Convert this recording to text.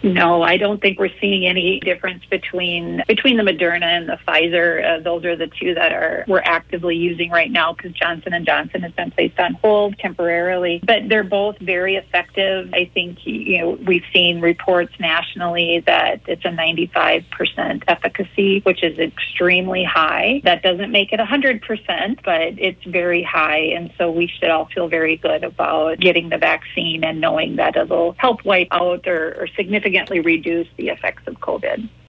No, I don't think we're seeing any difference between the Moderna and the Pfizer. Those are the two that we're actively using right now because Johnson & Johnson has been placed on hold temporarily. But they're both very effective. I think we've seen reports nationally that it's a 95% efficacy, which is extremely high. That doesn't make it 100%, but it's very high. And so we should all feel very good about getting the vaccine and knowing that it'll help wipe out or significantly reduce the effects of COVID.